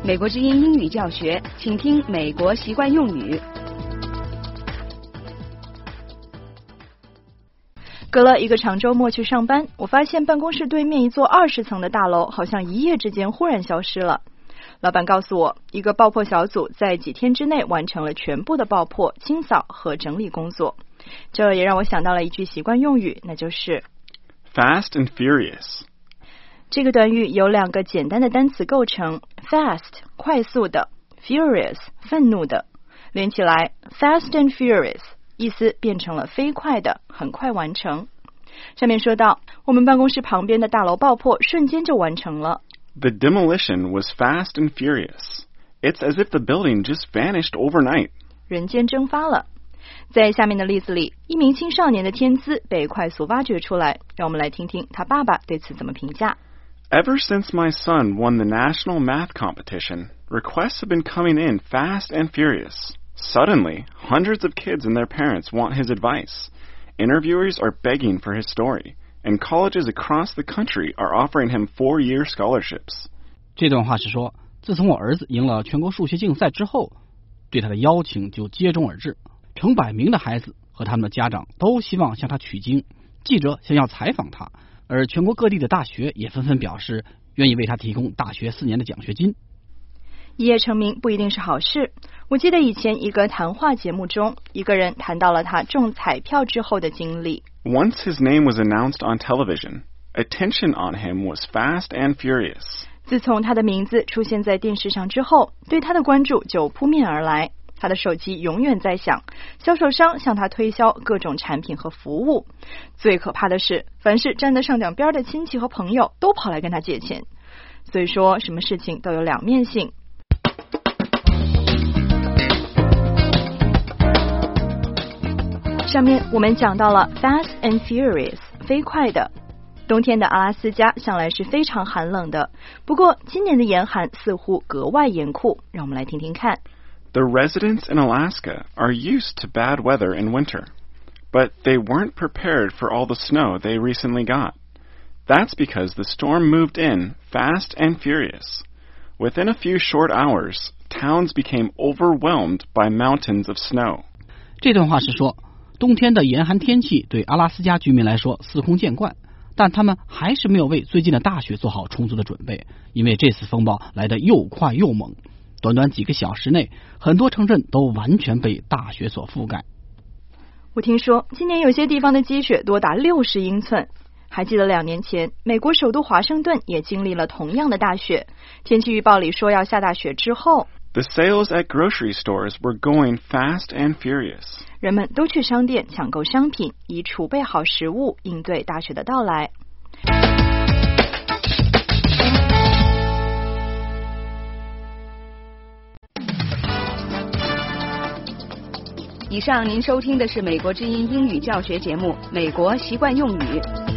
美国之音英语教学，请听美国习惯用语。 隔了一个长周末去上班，我发现办公室对面一座20层的大楼好像一夜之间忽然消失了。老板告诉我，一个爆破小组在几天之内完成了全部的爆破、清扫和整理工作。这也让我想到了一句习惯用语，那就是 Fast and Furious。 这个短语由2个简单的单词构成 ，fast 快速的 ，furious 愤怒的，连起来 fast and furious 意思变成了飞快的，很快完成。上面说到，我们办公室旁边的大楼爆破瞬间就完成了。 The demolition was fast and furious. It's as if the building just vanished overnight. 人间蒸发了。在下面的例子里，一名青少年的天资被快速挖掘出来，让我们来听听他爸爸对此怎么评价。 Ever since my son won the national math competition, requests have been coming in fast and furious. Suddenly, hundreds of kids and their parents want his advice. Interviewers are begging for his story, and colleges across the country are offering him 4-year scholarships. 这段话是说，自从我儿子赢了全国数学竞赛之后，对他的邀请就接踵而至，成百名的孩子和他们的家长都希望向他取经，记者想要采访他，而全国各地的大学也纷纷表示愿意为他提供大学4年的奖学金。 一夜成名不一定是好事。我记得以前一个谈话节目中，一个人谈到了他中彩票之后的经历。 Once his name was announced on television, attention on him was fast and furious. 自从他的名字出现在电视上之后，对他的关注就扑面而来。他的手机永远在响，销售商向他推销各种产品和服务。最可怕的是，凡是沾得上点边的亲戚和朋友都跑来跟他借钱。所以说，什么事情都有两面性。上面我们讲到了 fast and furious 飞快的。冬天的阿拉斯加向来是非常寒冷的，不过今年的严寒似乎格外严酷，让我们来听听看。 The residents in Alaska are used to bad weather in winter, but they weren't prepared for all the snow they recently got. That's because the storm moved in fast and furious. Within a few short hours, towns became overwhelmed by mountains of snow. 这段话是说，冬天的严寒天气对阿拉斯加居民来说司空见惯，但他们还是没有为最近的大雪做好充足的准备，因为这次风暴来得又快又猛。短短几个小时内，很多城镇都完全被大雪所覆盖。 我听说今年有些地方的积雪多达60英寸。还记得2年前，美国首都华盛顿也经历了同样的大雪。天气预报里说要下大雪之后， The sales at grocery stores were going fast and furious. 人们都去商店抢购商品，以储备好食物，应对大雪的到来。 以上您收听的是美国之音英语教学节目《美国习惯用语》。